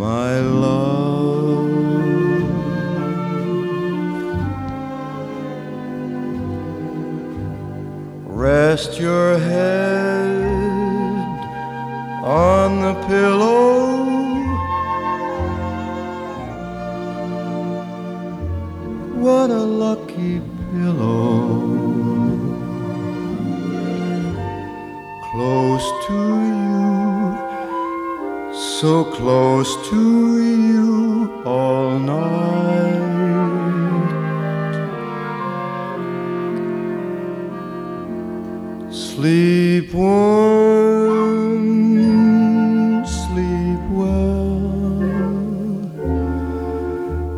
my love. Rest your head on the pillow. What a lucky pillow. Close to you, so close to you all night. Sleep warm